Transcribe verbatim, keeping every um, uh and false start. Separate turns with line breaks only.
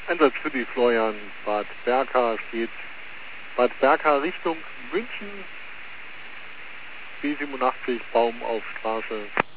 Einsatz für die Florian Bad Berka steht Bad Berka Richtung München, B siebenundachtzig Baum auf Straße